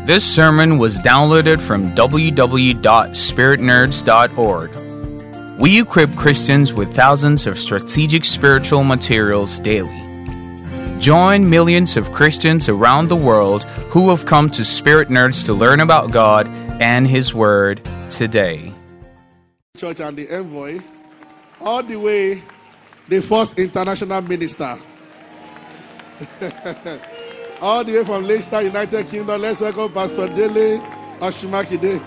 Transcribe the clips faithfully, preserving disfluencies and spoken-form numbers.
This sermon was downloaded from w w w dot spirit nerds dot org. We equip Christians with thousands of strategic spiritual materials daily. Join millions of Christians around the world who have come to Spirit Nerds to learn about God and His Word today. Church and the envoy, all the way, the first international minister. All the way from Leicester, United Kingdom. Let's welcome Pastor Dele Oshimakide.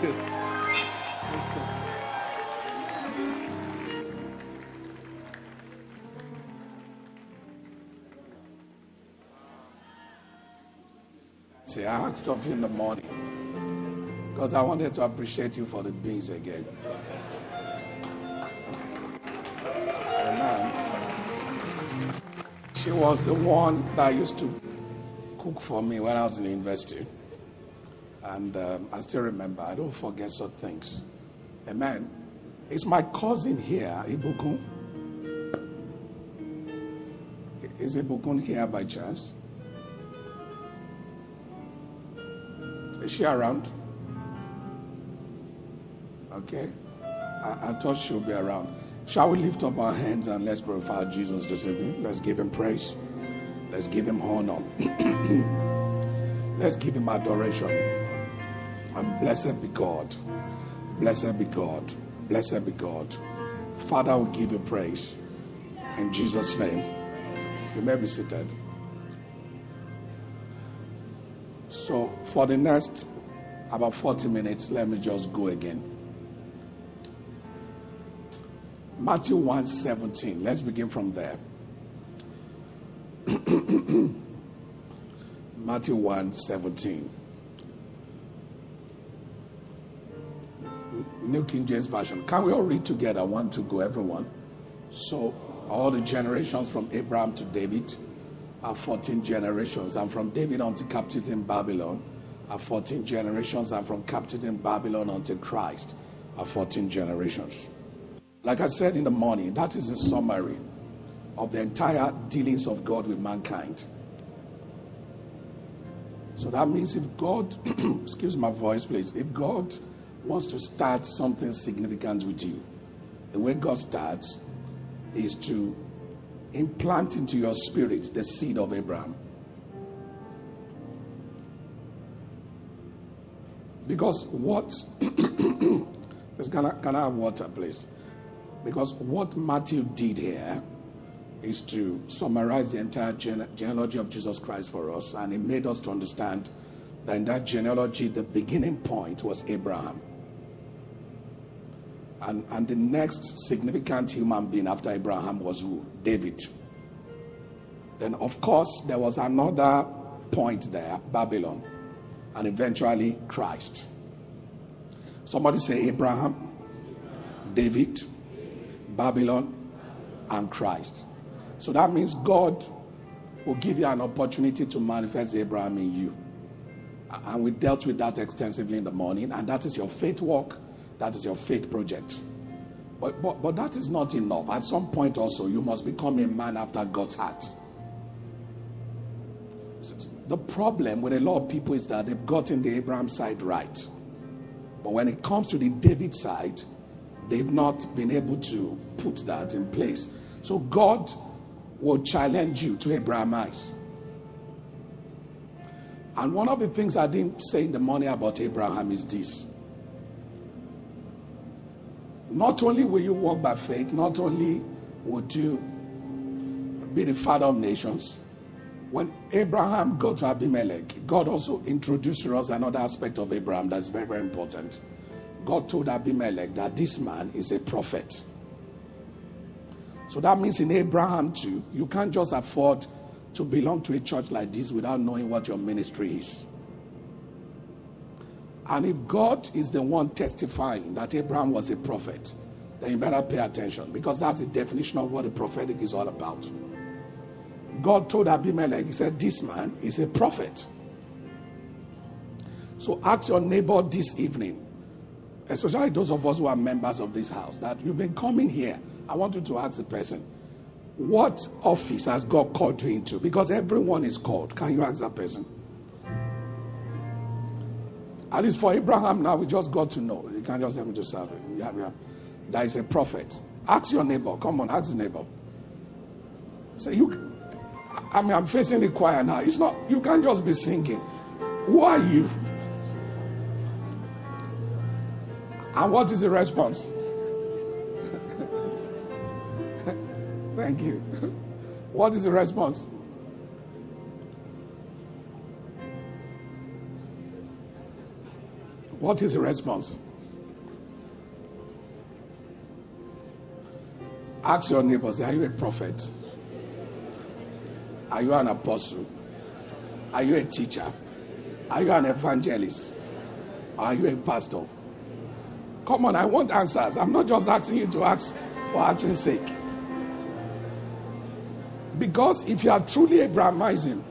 See, I asked of you in the morning because I wanted to appreciate you for the beans again. Amen. She was the one that used to cook for me when I was in university. And um, I still remember. I don't forget such things. Amen. Is my cousin here, Ibukun? Is Ibukun here by chance? Is she around? Okay. I, I thought she would be around. Shall we lift up our hands and let's glorify Jesus this evening? Let's give him praise. Let's give him honor. Let's give him adoration. And blessed be God. Blessed be God. Blessed be God. Father, we give you praise. In Jesus' name. You may be seated. So for the next about forty minutes, let me just go again. Matthew one seventeen. Let's begin from there. Matthew one seventeen. New King James Version. Can we all read together? One to go, everyone. So all the generations from Abraham to David are fourteen generations, and from David unto captivity in Babylon are fourteen generations, and from captivity in Babylon unto Christ are fourteen generations. Like I said in the morning, that is a summary of the entire dealings of God with mankind. So that means if God, excuse my voice please, if God wants to start something significant with you, the way God starts is to implant into your spirit the seed of Abraham. Because what, can I, can I have water please? Because what Matthew did here is to summarize the entire gene- genealogy of Jesus Christ for us, and it made us to understand that in that genealogy, the beginning point was Abraham. And, and the next significant human being after Abraham was who? David. Then, of course, there was another point there, Babylon, and eventually Christ. Somebody say Abraham, David, Babylon, and Christ. So that means God will give you an opportunity to manifest Abraham in you. And we dealt with that extensively in the morning, and that is your faith walk, that is your faith project. But, but, but that is not enough. At some point also, you must become a man after God's heart. The problem with a lot of people is that they've gotten the Abraham side right. But when it comes to the David side, they've not been able to put that in place. So God will challenge you to Abrahamize. And one of the things I didn't say in the morning about Abraham is this. Not only will you walk by faith, not only would you be the father of nations, when Abraham got to Abimelech, God also introduced to us another aspect of Abraham that's very, very important. God told Abimelech that this man is a prophet. So that means in Abraham too, you can't just afford to belong to a church like this without knowing what your ministry is. And if God is the one testifying that Abraham was a prophet, then you better pay attention, because that's the definition of what the prophetic is all about. God told Abimelech, he said, this man is a prophet. So ask your neighbor this evening, especially those of us who are members of this house, that you've been coming here. I want you to ask the person, what office has God called you into? Because everyone is called. Can you ask that person? At least for Abraham now, we just got to know. You can't just tell me to serve him. Yeah, yeah. There is a prophet. Ask your neighbor. Come on, ask the neighbor. Say, you, I mean, I'm facing the choir now. It's not, you can't just be singing. Who are you? And what is the response? Thank you. What is the response? What is the response? Ask your neighbor, say, are you a prophet? Are you an apostle? Are you a teacher? Are you an evangelist? Are you a pastor? Come on, I want answers. I'm not just asking you to ask for asking sake. Because if you are truly Abrahamizing,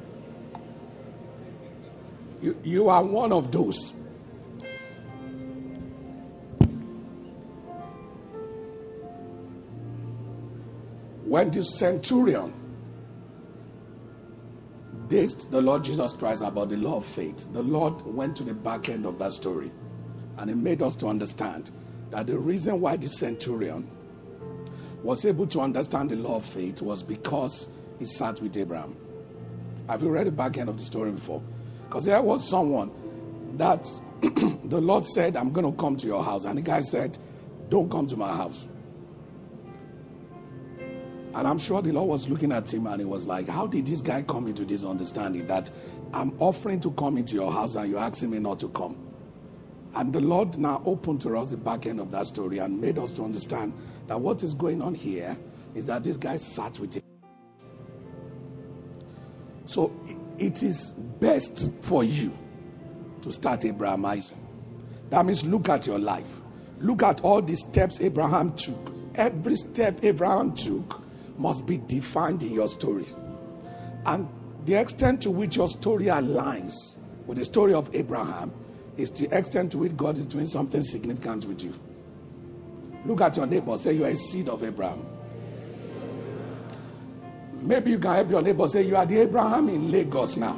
you, you are one of those. When the centurion asked the Lord Jesus Christ about the law of faith, the Lord went to the back end of that story, and it made us to understand that the reason why the centurion was able to understand the law of faith was because he sat with Abraham. Have you read the back end of the story before? Because there was someone that the Lord said, I'm going to come to your house. And the guy said, don't come to my house. And I'm sure the Lord was looking at him and he was like, how did this guy come into this understanding that I'm offering to come into your house and you're asking me not to come? And the Lord now opened to us the back end of that story and made us to understand that what is going on here is that this guy sat with him. So it is best for you to start Abrahamizing. That means look at your life. Look at all the steps Abraham took. Every step Abraham took must be defined in your story. And the extent to which your story aligns with the story of Abraham is the extent to which God is doing something significant with you. Look at your neighbor, say you are a seed of Abraham. Maybe you can help your neighbor, say you are the Abraham in Lagos now.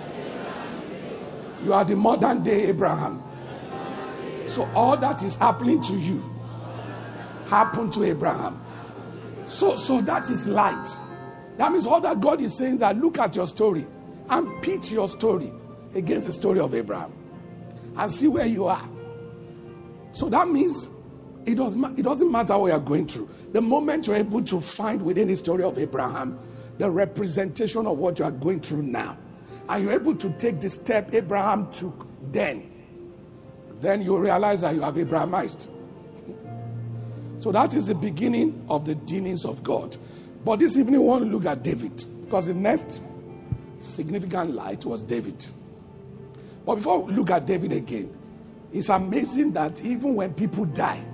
You are the modern day Abraham. So all that is happening to you happened to Abraham. So, so that is light. That means all that God is saying that look at your story and pitch your story against the story of Abraham and see where you are. So that means it doesn't, it doesn't matter what you're going through. The moment you're able to find within the story of Abraham the representation of what you are going through now, and you're able to take the step Abraham took then, then you realize that you have Abrahamized. So that is the beginning of the dealings of God. But this evening we want to look at David, because the next significant light was David. But before we look at David again, it's amazing that even when people die,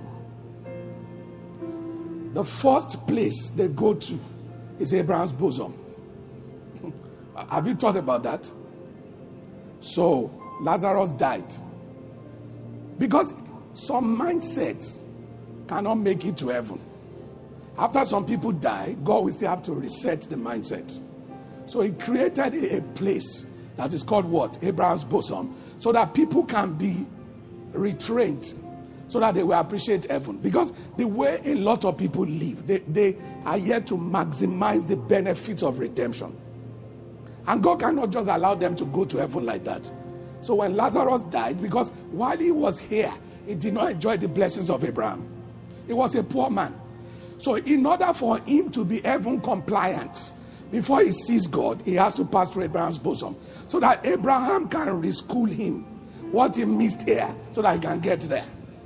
the first place they go to is Abraham's bosom. Have you thought about that? So Lazarus died because some mindsets cannot make it to heaven. After some people die, God will still have to reset the mindset. So he created a, a place that is called what? Abraham's bosom, so that people can be retrained, so that they will appreciate heaven. Because the way a lot of people live, they, they are yet to maximize the benefits of redemption. And God cannot just allow them to go to heaven like that. So when Lazarus died, because while he was here, he did not enjoy the blessings of Abraham. He was a poor man. So in order for him to be heaven compliant, before he sees God, he has to pass through Abraham's bosom, so that Abraham can reschool him what he missed here, so that he can get there.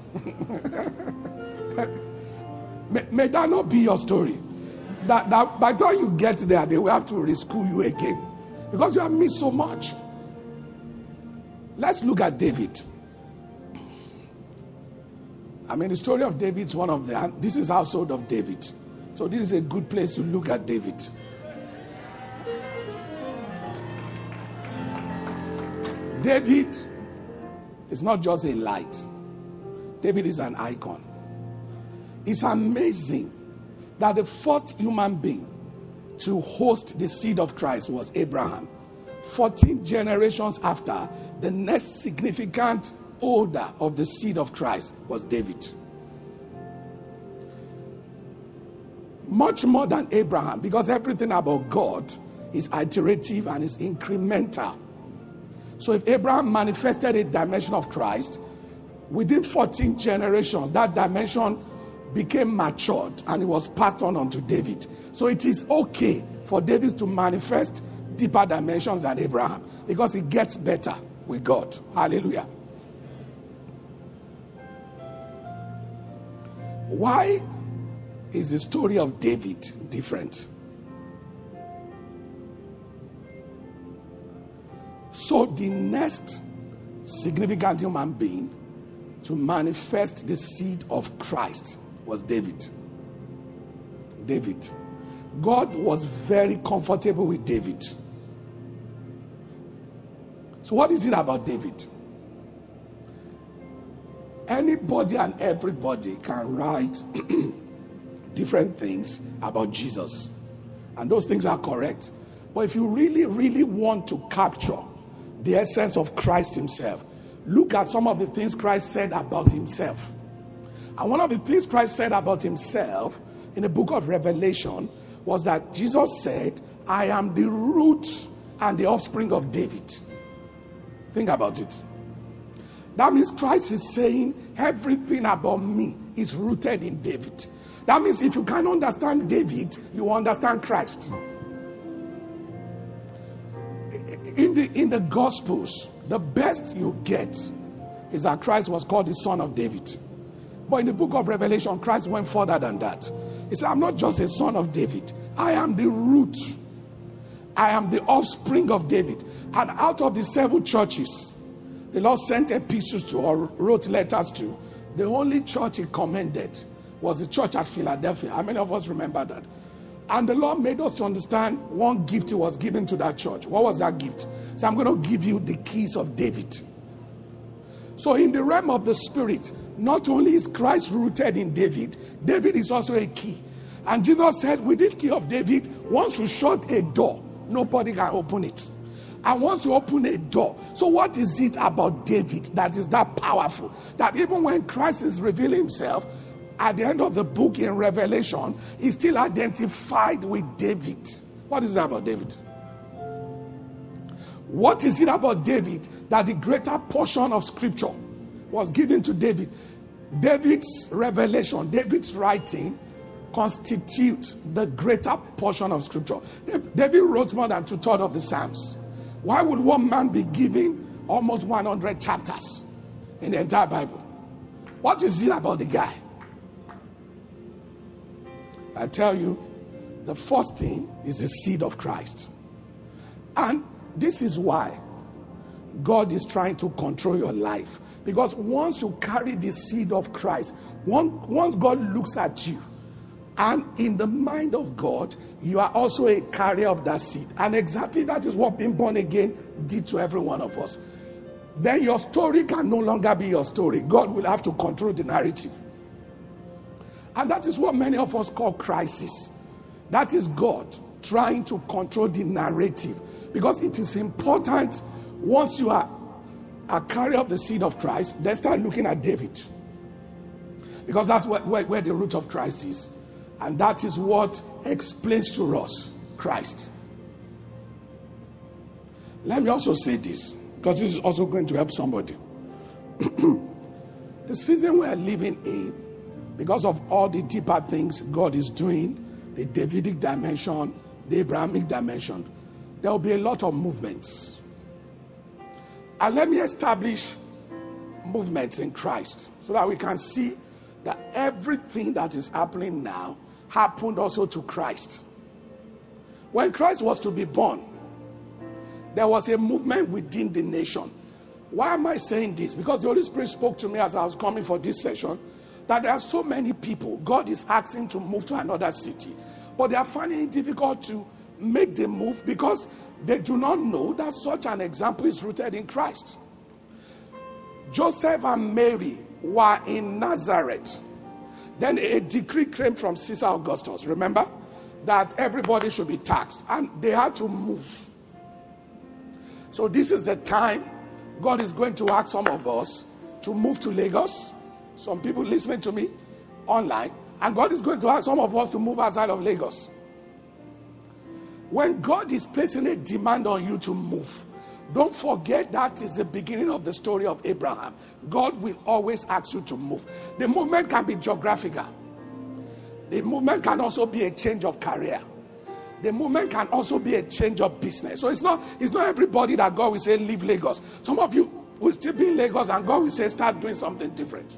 may, may that not be your story. That, that by the time you get there, they will have to rescue you again, because you have missed so much. Let's look at David. I mean, the story of David is one of the, this is household of David. So this is a good place to look at David. David is not just a light. David is an icon. It's amazing that the first human being to host the seed of Christ was Abraham. fourteen generations after, the next significant holder of the seed of Christ was David. Much more than Abraham, because everything about God is iterative and is incremental. So if Abraham manifested a dimension of Christ, within fourteen generations, that dimension became matured and it was passed on unto David. So it is okay for David to manifest deeper dimensions than Abraham, because it gets better with God. Hallelujah. Why is the story of David different? So the next significant human being to manifest the seed of Christ was David. David. God was very comfortable with David. So what is it about David? Anybody and everybody can write different things about Jesus, and those things are correct. But if you really, really want to capture the essence of Christ himself, look at some of the things Christ said about himself. And one of the things Christ said about himself in the book of Revelation was that Jesus said, I am the root and the offspring of David. Think about it. That means Christ is saying everything about me is rooted in David. That means if you can understand David, you understand Christ. In the, in the Gospels, the best you get is that Christ was called the Son of David. But in the book of Revelation, Christ went further than that. He said, I'm not just a son of David. I am the root. I am the offspring of David. And out of the seven churches the Lord sent epistles to, or wrote letters to, the only church he commended was the church at Philadelphia. How many of us remember that? And the Lord made us to understand one gift he was given to that church. What was that gift? So I'm going to give you the keys of David. So in the realm of the spirit, not only is Christ rooted in David, David is also a key. And Jesus said, with this key of David, once you shut a door, nobody can open it. And once you open a door, so what is it about David that is that powerful? That even when Christ is revealing himself, at the end of the book in Revelation, he's still identified with David. What is it about David? What is it about David that the greater portion of scripture was given to David? David's revelation, David's writing constitutes the greater portion of scripture. David wrote more than two-thirds of the Psalms. Why would one man be giving almost one hundred chapters in the entire Bible? What is it about the guy? I tell you, the first thing is the seed of Christ. And this is why God is trying to control your life. Because once you carry the seed of Christ, once God looks at you, and in the mind of God, you are also a carrier of that seed. And exactly that is what being born again did to every one of us. Then your story can no longer be your story. God will have to control the narrative. And that is what many of us call crisis. That is God trying to control the narrative. Because it is important, once you are a carrier of the seed of Christ, then start looking at David. Because that's where, where, where the root of Christ is. And that is what explains to us Christ. Let me also say this, because this is also going to help somebody. The season we are living in, because of all the deeper things God is doing, the Davidic dimension, the Abrahamic dimension, there will be a lot of movements. And let me establish movements in Christ so that we can see that everything that is happening now happened also to Christ. When Christ was to be born, there was a movement within the nation. Why am I saying this? Because the Holy Spirit spoke to me as I was coming for this session, that there are so many people God is asking to move to another city, but they are finding it difficult to make the move because they do not know that such an example is rooted in Christ. Joseph and Mary were in Nazareth. Then a decree came from Caesar Augustus, remember, that everybody should be taxed, and they had to move. So this is the time God is going to ask some of us to move to Lagos. Some people listening to me online. And God is going to ask some of us to move outside of Lagos. When God is placing a demand on you to move, don't forget that is the beginning of the story of Abraham. God will always ask you to move. The movement can be geographical. The movement can also be a change of career. The movement can also be a change of business. So it's not, it's not everybody that God will say, leave Lagos. Some of you will still be in Lagos and God will say, start doing something different.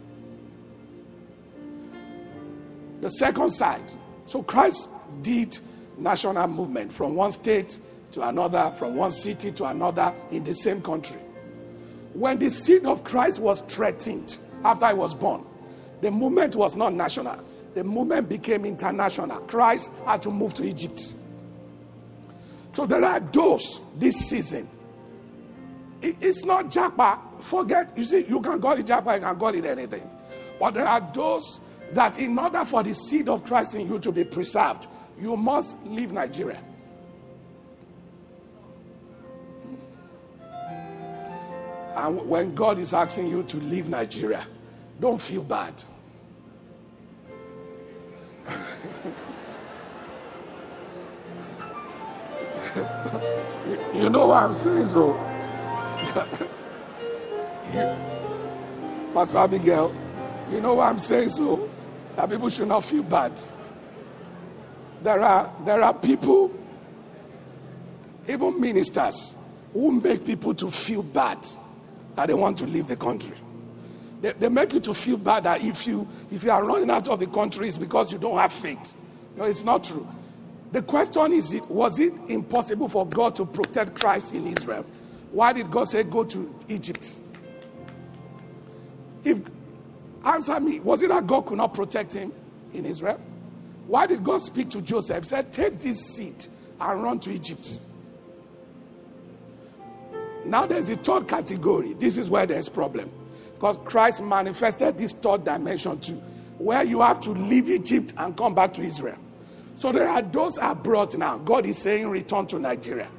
The second side. So Christ did national movement from one state to another, from one city to another in the same country. When the seed of Christ was threatened after he was born, the movement was not national. The movement became international. Christ had to move to Egypt. So there are those this season. It's not Japa. Forget, you see, you can call it Japa, you can call it anything. But there are those that in order for the seed of Christ in you to be preserved, you must leave Nigeria. And when God is asking you to leave Nigeria, don't feel bad. you, you know what I'm saying, so you, Pastor Abigail, you know what I'm saying, so that people should not feel bad. There are there are people, even ministers, who make people to feel bad that they want to leave the country. They, they make you to feel bad that if you if you are running out of the country, it's because you don't have faith. No, it's not true. The question is, it was it impossible for God to protect Christ in Israel? Why did God say go to Egypt? If answer me, was it that God could not protect him in Israel? Why did God speak to Joseph? He said, take this seed and run to Egypt. Now there's a third category. This is where there's problem. Because Christ manifested this third dimension too, where you have to leave Egypt and come back to Israel. So there are those abroad now. God is saying return to Nigeria.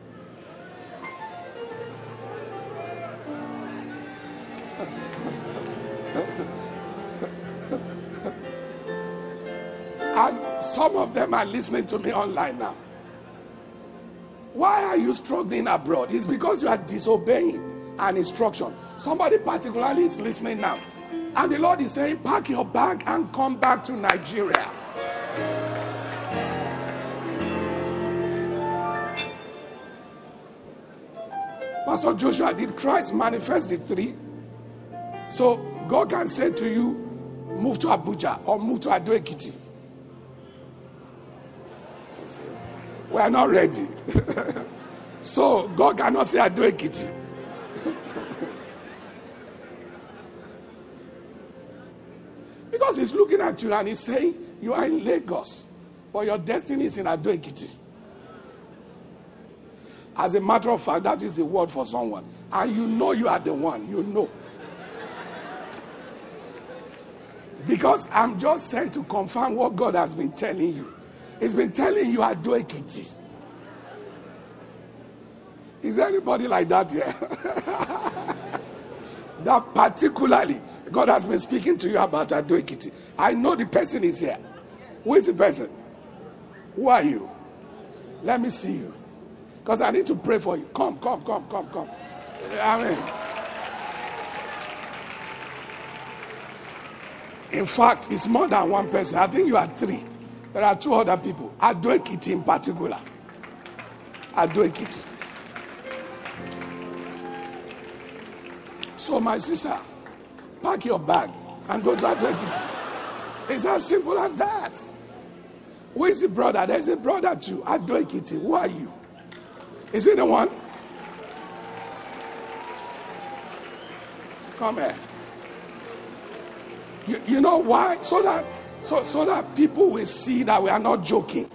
And some of them are listening to me online now. Why are you struggling abroad? It's because you are disobeying an instruction. Somebody particularly is listening now. And the Lord is saying, pack your bag and come back to Nigeria. Pastor Joshua, did Christ manifest the three? So God can say to you, move to Abuja or move to Ado Ekiti. We are not ready. So God cannot say Ado Ekiti. Because he's looking at you and he's saying, you are in Lagos, but your destiny is in Ado Ekiti. As a matter of fact, that is the word for someone. And you know you are the one. You know. Because I'm just sent to confirm what God has been telling you. He's been telling you Ado Ekiti. Is there anybody like that here? That particularly, God has been speaking to you about Ado Ekiti. I know the person is here. Who is the person? Who are you? Let me see you. Because I need to pray for you. Come, come, come, come, come. Amen. In fact, it's more than one person. I think you are three. There are two other people. Ado Ekiti in particular. Ado Ekiti. So my sister, pack your bag and go to Ado Ekiti. It's as simple as that. Who is the brother? There's a brother too. Ado Ekiti. Who are you? Is he the one? Come here. You, you know why? So that so so that people will see that we are not joking.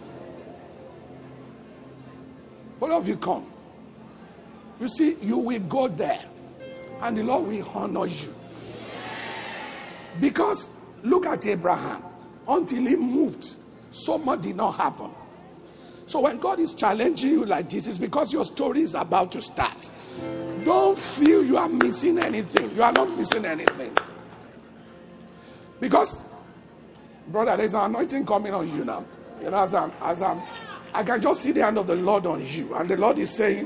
Both of you come. You see, you will go there, and the Lord will honor you. Because look at Abraham. Until he moved, so much did not happen. So when God is challenging you like this, it's because your story is about to start. Don't feel you are missing anything. You are not missing anything. Because, brother, there's an anointing coming on you now. You know, as I'm, as I'm, I can just see the hand of the Lord on you. And the Lord is saying,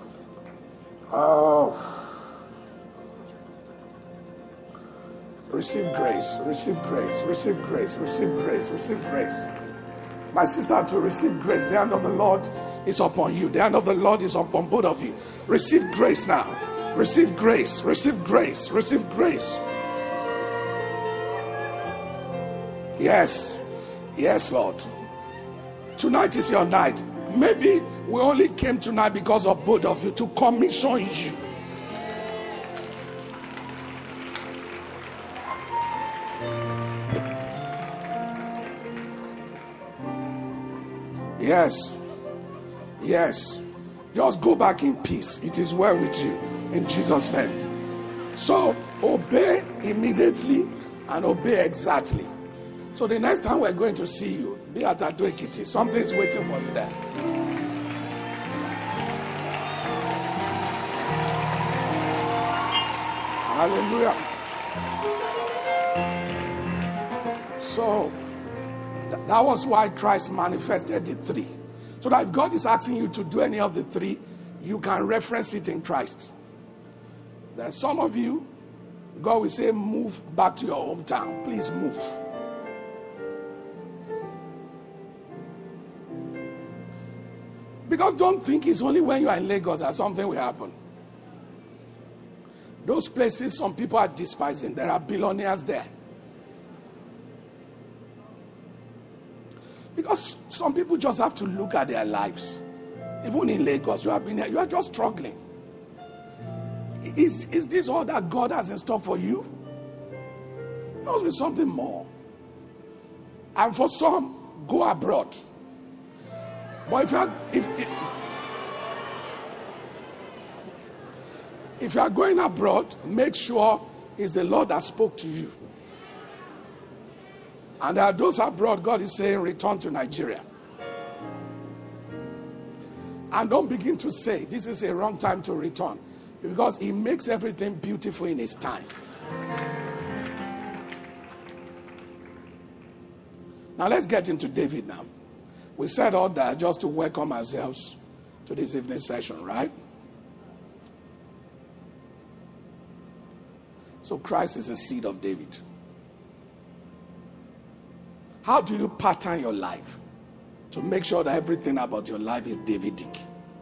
oh, receive grace, receive grace, receive grace, receive grace, receive grace. My sister, to receive grace. The hand of the Lord is upon you. The hand of the Lord is upon both of you. Receive grace now. Receive grace, receive grace, receive grace. Yes, yes, Lord. Tonight is your night. Maybe we only came tonight because of both of you, to commission you. Yes, yes. Just go back in peace. It is well with you in Jesus' name. So obey immediately and obey exactly. So the next time we're going to see you, be at Ado Ekiti. Something's waiting for you there. Hallelujah. So th- that was why Christ manifested the three. So that if God is asking you to do any of the three, you can reference it in Christ. There's some of you, God will say, move back to your hometown. Please move. Because don't think it's only when you are in Lagos that something will happen. Those places some people are despising, there are billionaires there. Because some people just have to look at their lives. Even in Lagos, you have been here, you are just struggling. Is, is this all that God has in store for you? There must be something more. And for some, go abroad. But if you are, if, if, if you are going abroad, make sure it's the Lord that spoke to you. And there are those abroad, God is saying, return to Nigeria. And don't begin to say, this is a wrong time to return. Because He makes everything beautiful in His time. Now let's get into David now. We said all that just to welcome ourselves to this evening session, right? So Christ is the seed of David. How do you pattern your life to make sure that everything about your life is Davidic?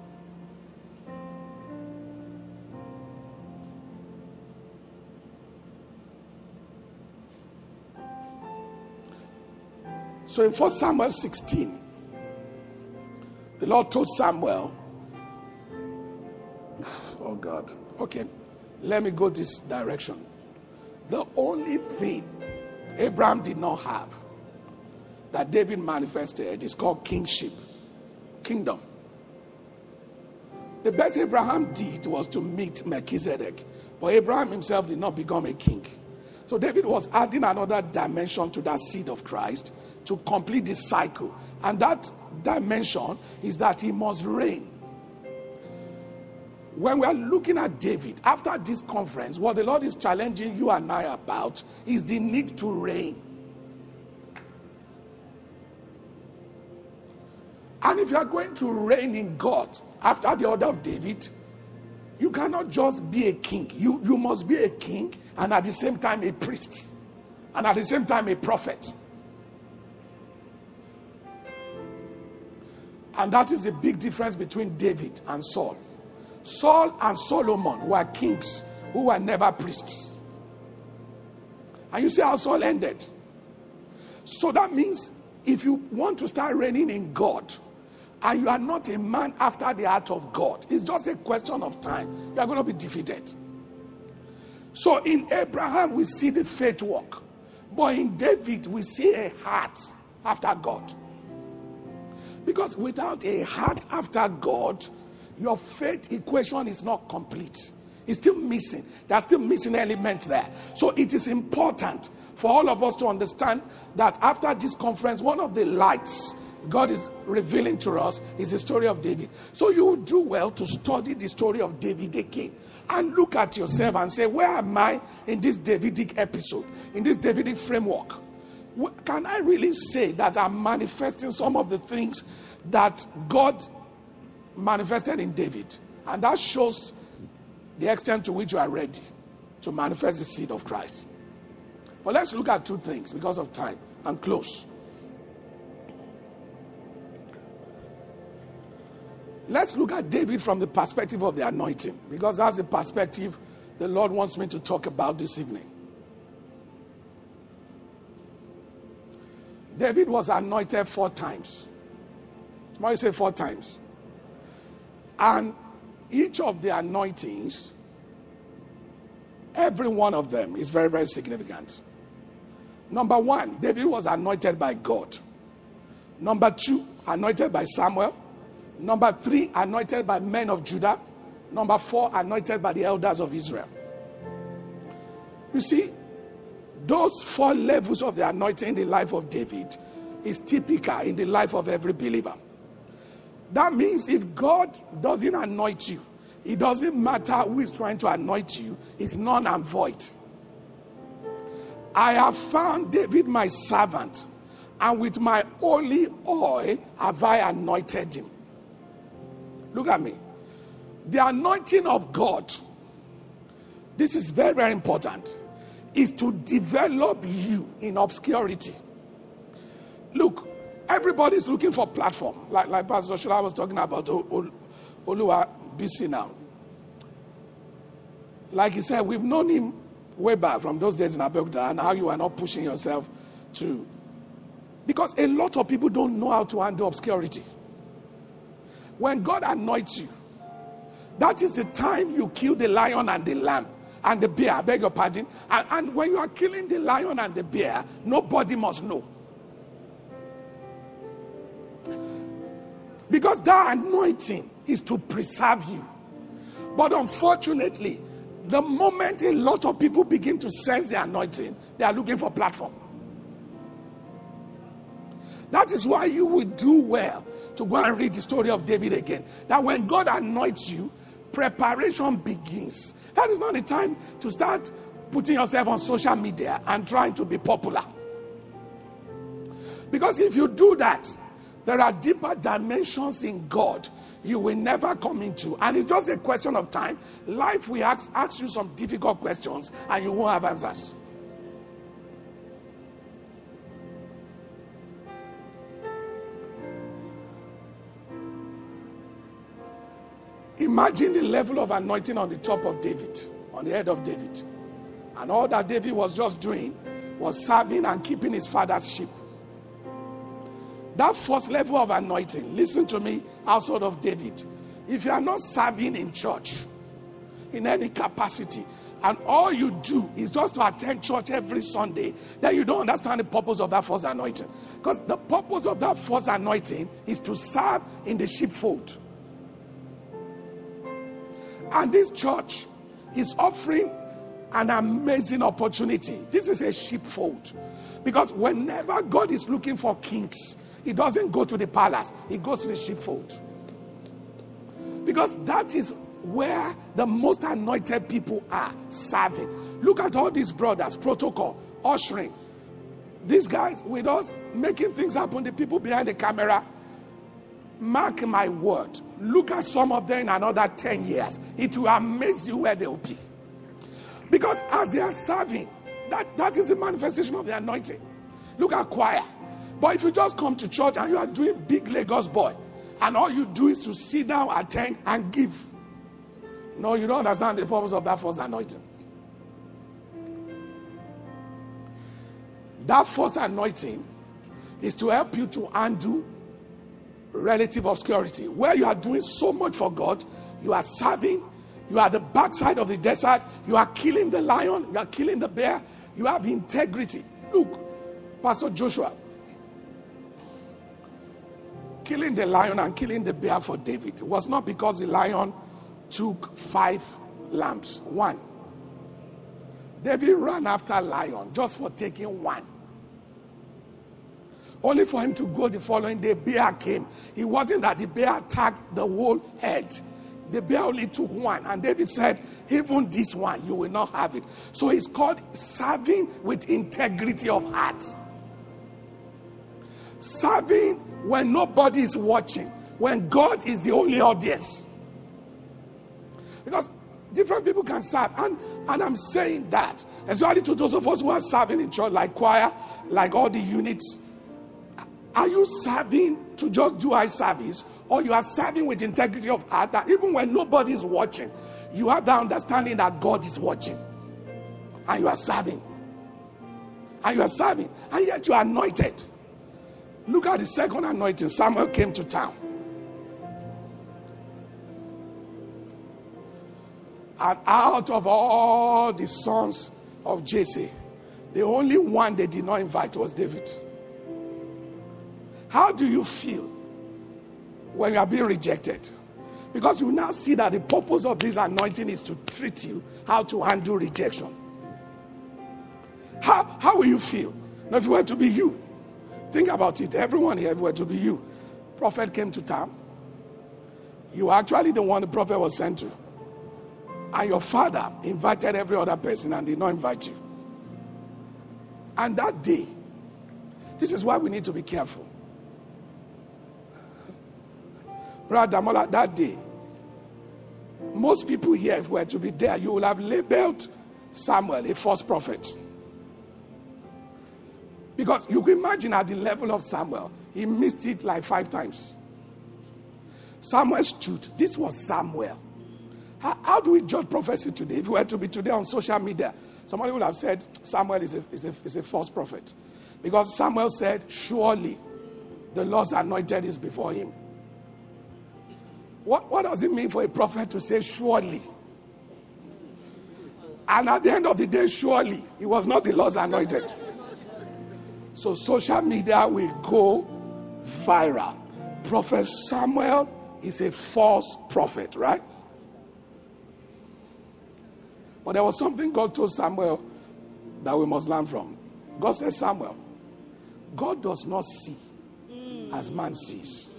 So in First Samuel sixteen, the Lord told Samuel, oh God, okay, let me go this direction. The only thing Abraham did not have that David manifested is called kingship, kingdom. The best Abraham did was to meet Melchizedek, but Abraham himself did not become a king. So David was adding another dimension to that seed of Christ to complete this cycle. And that dimension is that he must reign. When we are looking at David, after this conference, what the Lord is challenging you and I about is the need to reign. And if you are going to reign in God after the order of David, you cannot just be a king. You, you must be a king and at the same time a priest. And at the same time a prophet. And that is the big difference between David and Saul. Saul and Solomon were kings who were never priests. And you see how Saul ended. So that means if you want to start reigning in God, and you are not a man after the heart of God, it's just a question of time. You are going to be defeated. So in Abraham, we see the faith work. But in David, we see a heart after God. Because without a heart after God, your faith equation is not complete. It's still missing. There are still missing elements there. So it is important for all of us to understand that after this conference, one of the lights God is revealing to us is the story of David. So you do well to study the story of David again and look at yourself and say, where am I in this Davidic episode, in this Davidic framework? Can I really say that I'm manifesting some of the things that God manifested in David? And that shows the extent to which you are ready to manifest the seed of Christ. But let's look at two things because of time and close. Let's look at David from the perspective of the anointing, because that's the perspective the Lord wants me to talk about this evening. David was anointed four times. Why you say four times? And each of the anointings, every one of them is very, very significant. Number one, David was anointed by God. Number two, anointed by Samuel. Number three, anointed by men of Judah. Number four, anointed by the elders of Israel. You see, those four levels of the anointing in the life of David is typical in the life of every believer. That means if God doesn't anoint you, it doesn't matter who is trying to anoint you, it's none and void. I have found David my servant, and with my holy oil have I anointed him. Look at me. The anointing of God, this is very, very important, is to develop you in obscurity. Look, everybody's looking for platform. Like, like Pastor Shola was talking about Oluwa Bisi now. Like he said, we've known him way back from those days in Abeokuta, and how you are not pushing yourself to. Because a lot of people don't know how to handle obscurity. When God anoints you, that is the time you kill the lion and the lamb and the bear. I beg your pardon. And, and when you are killing the lion and the bear, nobody must know. Because that anointing is to preserve you. But unfortunately, the moment a lot of people begin to sense the anointing, they are looking for platform. That is why you will do well to go and read the story of David again. That when God anoints you, preparation begins. That is not the time to start putting yourself on social media and trying to be popular. Because if you do that, there are deeper dimensions in God you will never come into. And it's just a question of time. Life will ask, ask you some difficult questions and you won't have answers. Imagine the level of anointing on the top of David, on the head of David. And all that David was just doing was serving and keeping his father's sheep. That first level of anointing, listen to me, household of David. If you are not serving in church, in any capacity, and all you do is just to attend church every Sunday, then you don't understand the purpose of that first anointing. Because the purpose of that first anointing is to serve in the sheepfold. And this church is offering an amazing opportunity. This is a sheepfold. Because whenever God is looking for kings, he doesn't go to the palace. He goes to the sheepfold. Because that is where the most anointed people are serving. Look at all these brothers, protocol, ushering. These guys with us, making things happen. The people behind the camera. Mark my word. Look at some of them in another ten years. It will amaze you where they will be. Because as they are serving, that, that is the manifestation of the anointing. Look at choir. But if you just come to church and you are doing big Lagos boy, and all you do is to sit down, attend, and give. No, you don't understand the purpose of that first anointing. That first anointing is to help you to undo relative obscurity. Where you are doing so much for God, you are serving, you are at the backside of the desert, you are killing the lion, you are killing the bear, you have integrity. Look, Pastor Joshua, killing the lion and killing the bear for David was not because the lion took five lambs. One. David ran after lion just for taking one. Only for him to go the following day, bear came. It wasn't that the bear attacked the whole head. The bear only took one. And David said, even this one, you will not have it. So it's called serving with integrity of heart. Serving when nobody is watching. When God is the only audience. Because different people can serve. And, and I'm saying that, especially to those of us who are serving in church, like choir, like all the units. Are you serving to just do eye service? Or you are serving with integrity of heart that even when nobody is watching, you have the understanding that God is watching. And you are serving. And you are serving. And yet you are anointed. Look at the second anointing. Samuel came to town. And out of all the sons of Jesse, the only one they did not invite was David. How do you feel when you are being rejected? Because you now see that the purpose of this anointing is to treat you how to handle rejection. How, how will you feel? Now, if it were to be you, think about it. Everyone here, if it were to be you, prophet came to town. You are actually the one the prophet was sent to. And your father invited every other person and did not invite you. And that day, this is why we need to be careful. Brother Damola, that day, most people here, if were to be there, you will have labeled Samuel a false prophet. Because you can imagine at the level of Samuel, he missed it like five times. Samuel stood. This was Samuel. How, how do we judge prophecy today? If we were to be today on social media, somebody would have said Samuel is a, is a, is a false prophet. Because Samuel said, surely the Lord's anointed is before him. What, what does it mean for a prophet to say surely? And at the end of the day, surely, he was not the Lord's anointed. So social media will go viral. Prophet Samuel is a false prophet, right? But there was something God told Samuel that we must learn from. God said, Samuel, God does not see as man sees.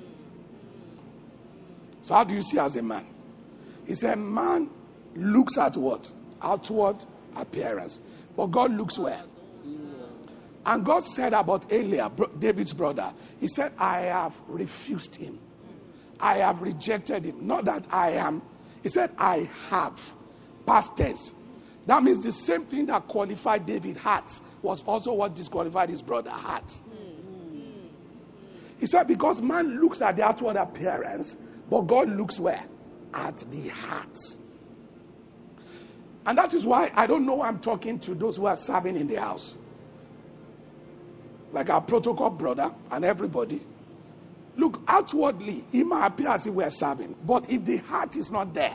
So how do you see as a man? He said, man looks at what? Outward appearance. But God looks where? And God said about Eliab, David's brother, he said, I have refused him. I have rejected him. Not that I am. He said, I have. Past tense. That means the same thing that qualified David heart was also what disqualified his brother heart. He said, because man looks at the outward appearance, but God looks where? At the heart. And that is why I don't know I'm talking to those who are serving in the house. Like our protocol brother and everybody. Look, outwardly, it might appear as if we're serving. But if the heart is not there,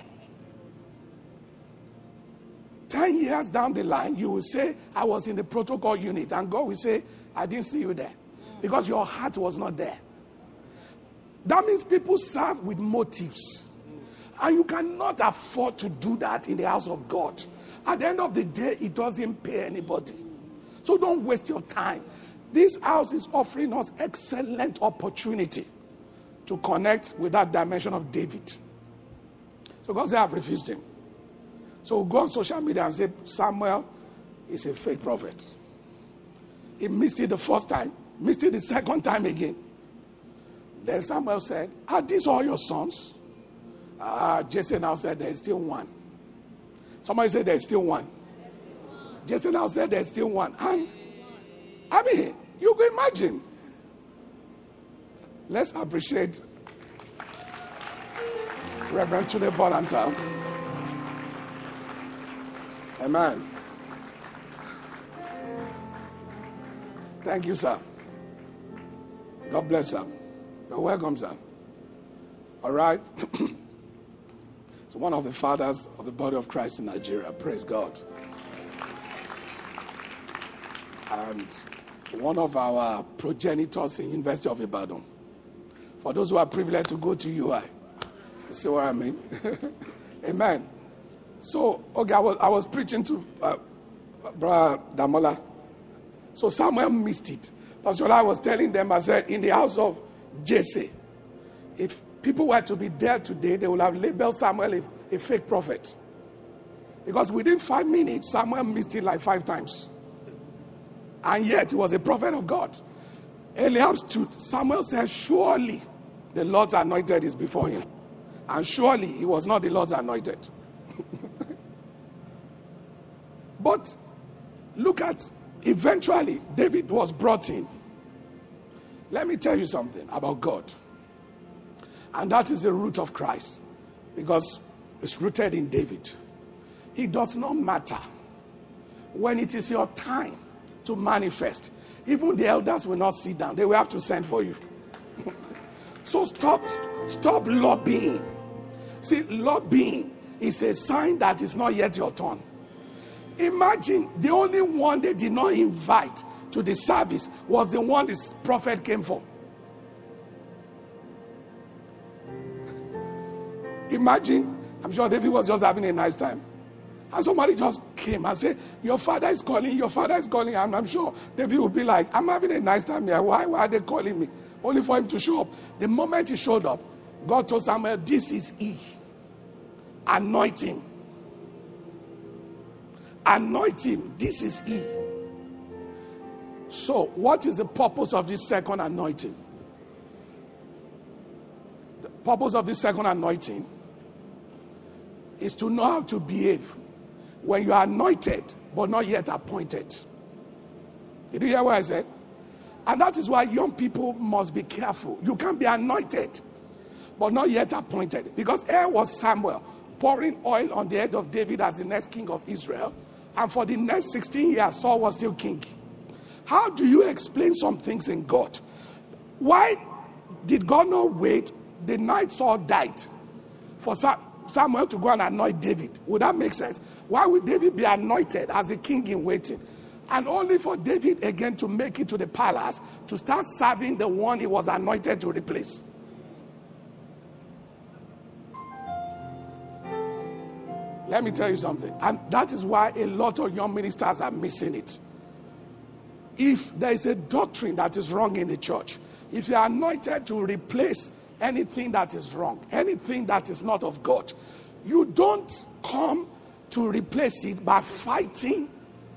ten years down the line, you will say, I was in the protocol unit. And God will say, I didn't see you there. Because your heart was not there. That means people serve with motives. And you cannot afford to do that in the house of God. At the end of the day, it doesn't pay anybody. So don't waste your time. This house is offering us excellent opportunity to connect with that dimension of David. So God said, I've refused him. So we'll go on social media and say, Samuel is a fake prophet. He missed it the first time, missed it the second time again. Then Samuel said, are these all your sons? Uh, Jesse now said, there's still one. Somebody said, there's still one. Jesse now said, there's still one. And, I mean, you can imagine. Let's appreciate Reverend Tunde Bolanta. Amen. Thank you, sir. God bless, sir. You're welcome, sir. All right. It's one of the fathers of the body of Christ in Nigeria. Praise God. And one of our progenitors in University of Ibadan. For those who are privileged to go to U I. You see what I mean? Amen. So, okay, I was, I was preaching to uh, Brother Damola. So Samuel missed it. Pastor I was telling them, I said, in the house of Jesse, if people were to be there today, they would have labeled Samuel a, a fake prophet. Because within five minutes, Samuel missed it like five times. And yet, he was a prophet of God. Eliab stood. Samuel said, surely the Lord's anointed is before him. And surely he was not the Lord's anointed. But look at, eventually, David was brought in. Let me tell you something about God. And that is the root of Christ. Because it's rooted in David. It does not matter when it is your time to manifest. Even the elders will not sit down. They will have to send for you. So stop, stop lobbying. See, lobbying is a sign that it's not yet your turn. Imagine the only one they did not invite to the service was the one this prophet came for. Imagine, I'm sure David was just having a nice time. And somebody just came and said, your father is calling, your father is calling. And I'm sure David would be like, I'm having a nice time here. Why, why are they calling me? Only for him to show up. The moment he showed up, God told Samuel, this is he. Anoint him. Anoint him. This is he. So, what is the purpose of this second anointing? The purpose of this second anointing is to know how to behave when you are anointed but not yet appointed. Did you hear what I said? And that is why young people must be careful. You can be anointed but not yet appointed. Because here was Samuel pouring oil on the head of David as the next king of Israel. And for the next sixteen years, Saul was still king. How do you explain some things in God? Why did God not wait the night Saul died for Samuel to go and anoint David? Would that make sense? Why would David be anointed as the king in waiting? And only for David again to make it to the palace to start serving the one he was anointed to replace. Let me tell you something. And that is why a lot of young ministers are missing it. If there is a doctrine that is wrong in the church, if you are anointed to replace anything that is wrong, anything that is not of God, you don't come to replace it by fighting.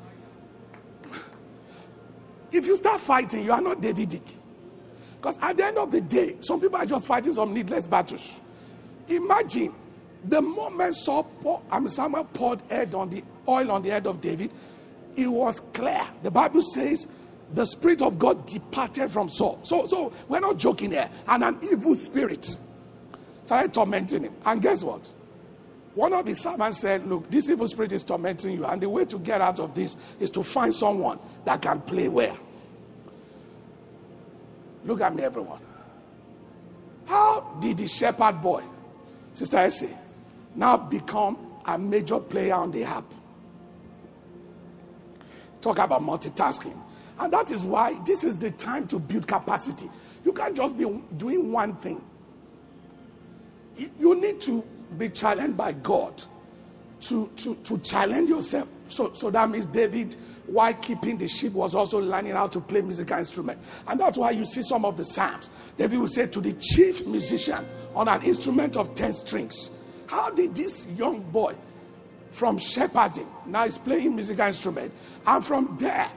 If you start fighting, you are not Davidic. Because at the end of the day, some people are just fighting some needless battles. Imagine the moment Saul pour, I mean, Samuel poured head on the oil on the head of David, it was clear. The Bible says the Spirit of God departed from Saul. So, so we're not joking here. And an evil spirit started tormenting him. And guess what? One of his servants said, look, this evil spirit is tormenting you. And the way to get out of this is to find someone that can play well. Look at me, everyone. How did the shepherd boy, Sister Essie, now become a major player on the harp? Talk about multitasking. And that is why this is the time to build capacity. You can't just be doing one thing. You need to be challenged by God to, to, to challenge yourself. So, so that means David, while keeping the sheep, was also learning how to play musical instrument. And that's why you see some of the Psalms. David will say to the chief musician on an instrument of ten strings. How did this young boy from shepherding, now he's playing musical instrument, and from there,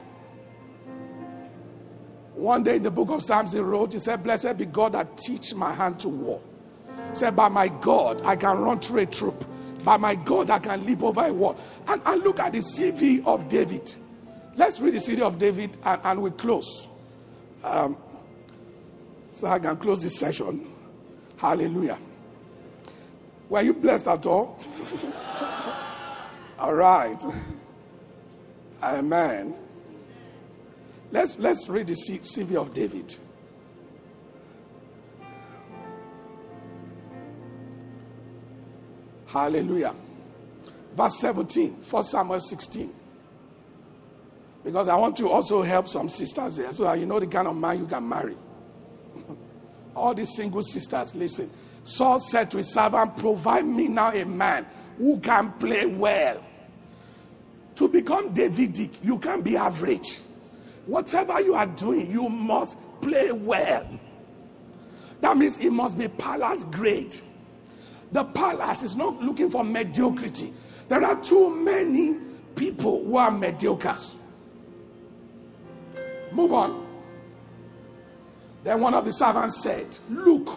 one day in the book of Psalms he wrote, he said, blessed be God that teach my hand to war. He said, by my God, I can run through a troop. By my God, I can leap over a wall. And, and look at the C V of David. Let's read the C V of David and, and we close. Um, so I can close this session. Hallelujah. Were you blessed at all? All right. Amen. Let's, let's read the C V of David. Hallelujah. Verse seventeen, First Samuel sixteen. Because I want to also help some sisters there so that you know the kind of man you can marry. All these single sisters, listen. Saul said to his servant, provide me now a man who can play well. To become Davidic, you can't be average. Whatever you are doing, you must play well. That means it must be palace grade. The palace is not looking for mediocrity. There are too many people who are mediocres. Move on. Then one of the servants said, look.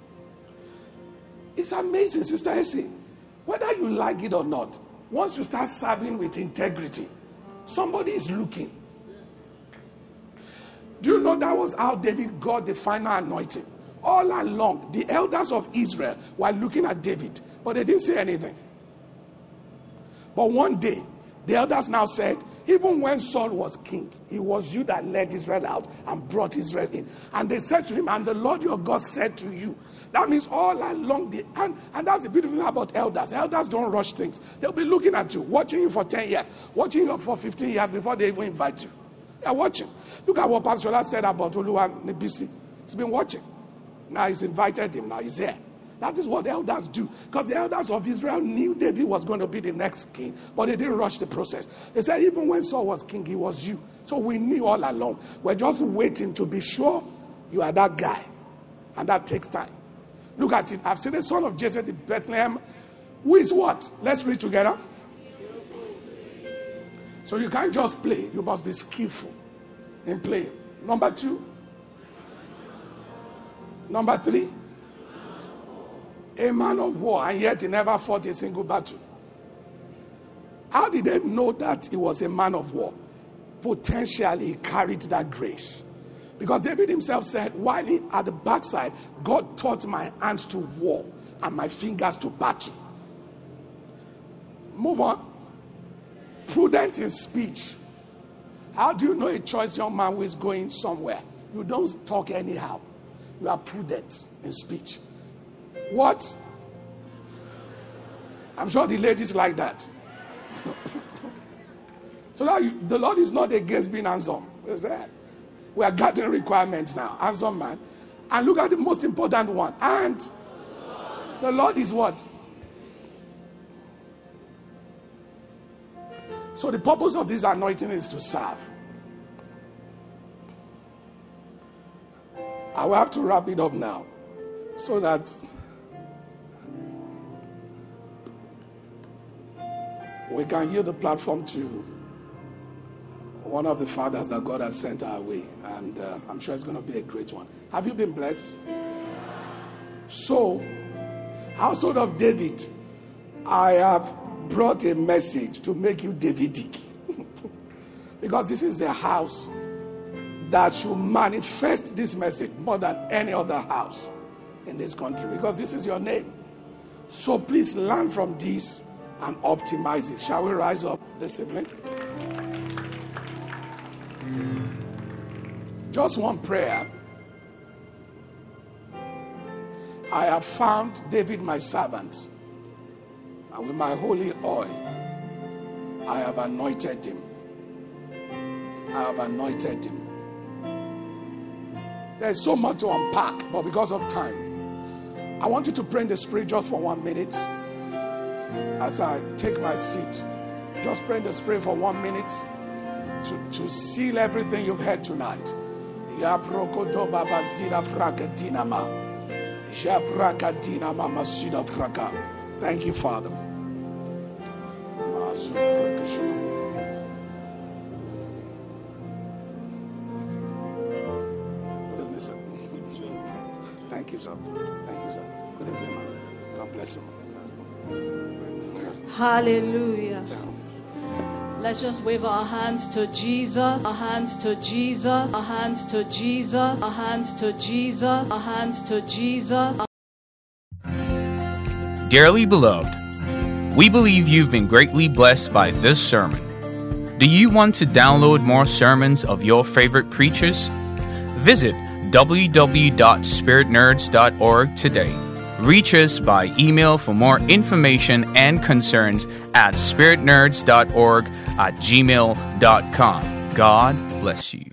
It's amazing, Sister Essie. Whether you like it or not, once you start serving with integrity, somebody is looking. Do you know that was how David got the final anointing? All along, the elders of Israel were looking at David, but they didn't say anything. But one day, the elders now said, even when Saul was king, it was you that led Israel out and brought Israel in. And they said to him, and the Lord your God said to you. That means all along the, and, and that's the beautiful thing about elders. Elders don't rush things. They'll be looking at you, watching you for ten years, watching you for fifteen years before they even invite you. They're watching. Look at what Pastor Shola said about Oluwa Nibisi. He's been watching. Now he's invited him. Now he's here. That is what the elders do. Because the elders of Israel knew David was going to be the next king. But they didn't rush the process. They said even when Saul was king, he was you. So we knew all along. We're just waiting to be sure you are that guy. And that takes time. Look at it. I've seen the son of Jesse in Bethlehem. Who is what? Let's read together. So you can't just play. You must be skillful in playing. Number two. Number three. A man of war, and yet he never fought a single battle. How did they know that he was a man of war? Potentially he carried that grace. Because David himself said, while he, at the backside, God taught my hands to war and my fingers to battle. Move on. Prudent in speech. How do you know a choice young man who is going somewhere? You don't talk anyhow. You are prudent in speech. What? I'm sure the ladies like that. So now you, the Lord is not against being handsome. Is that? We are gathering requirements now. Handsome man. And look at the most important one. And the Lord is what? So the purpose of this anointing is to serve. I will have to wrap it up now so that we can yield the platform to one of the fathers that God has sent our way. And uh, I'm sure it's going to be a great one. Have you been blessed? So, household of David, I have brought a message to make you Davidic. Because this is the house that should manifest this message more than any other house in this country. Because this is your name. So please learn from this and optimize it. Shall we rise up this evening? Just one prayer. I have found David my servant, and with my holy oil I have anointed him. I have anointed him. There's so much to unpack, but because of time, I want you to pray in the Spirit just for one minute. As I take my seat, just pray in the Spirit for one minute to, to seal everything you've heard tonight. Thank you, Father. Thank you, sir. Thank you, sir. Good evening, man. God bless you. Hallelujah. Let's just wave our hands to Jesus, our hands to Jesus, our hands to Jesus, our hands to Jesus, our hands to Jesus. Dearly beloved, we believe you've been greatly blessed by this sermon. Do you want to download more sermons of your favorite preachers? Visit w w w dot spirit nerds dot org today. Reach us by email for more information and concerns at spirit nerds dot org at gmail dot com. God bless you.